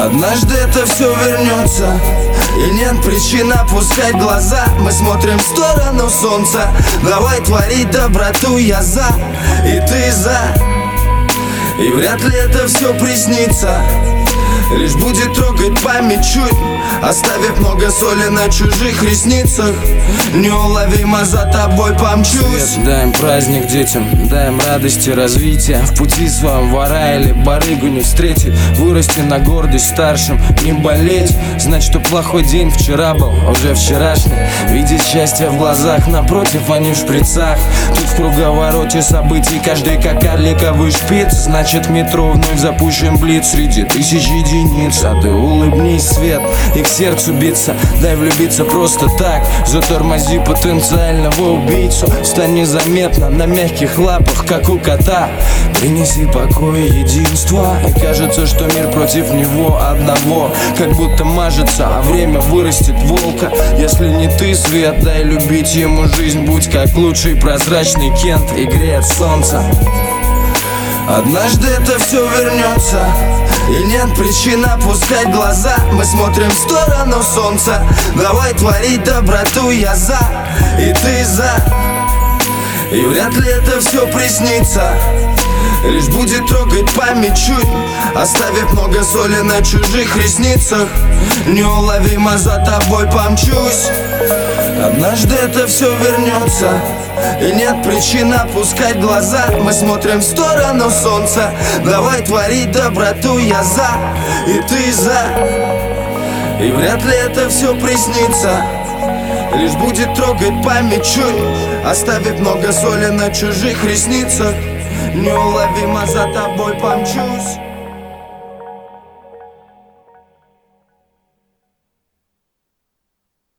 Однажды это все вернется, и нет причин опускать глаза. Мы смотрим в сторону солнца. Давай творить доброту, я за, и ты за. И вряд ли это все приснится, лишь будет трогать память чуть, оставив много соли на чужих ресницах. Неуловимо за тобой помчусь. Даем праздник детям, даем радости развития. В пути своем вора или барыгу не встретить. Вырасти на гордость старшим, не болеть. Знать, что плохой день вчера был, уже вчерашний. Видеть счастье в глазах, напротив, а не в шприцах. Тут в круговороте событий каждый как карликовый шпиц. Значит, в метро вновь запущен блиц среди тысяч единиц. А ты улыбнись, свет, и к сердцу биться. Дай влюбиться просто так, затормози потенциального убийцу. Стань незаметно на мягких лапах, как у кота. Принеси покой и единство, и кажется, что мир против него одного. Как будто мажется, а время вырастет волка. Если не ты, свет, дай любить ему жизнь. Будь как лучший прозрачный Кент, и греет солнце. Однажды это все вернется, и нет причин опускать глаза. Мы смотрим в сторону солнца. Давай творить доброту, я за, и ты за. И вряд ли это все приснится, лишь будет трогать память чуть, оставив много соли на чужих ресницах. Неуловимо за тобой помчусь. Однажды это все вернется, и нет причин опускать глаза. Мы смотрим в сторону солнца. Давай творить доброту, я за, и ты за. И вряд ли это все приснится, лишь будет трогать память чуть, оставив много соли на чужих ресницах. Неуловимо за тобой помчусь.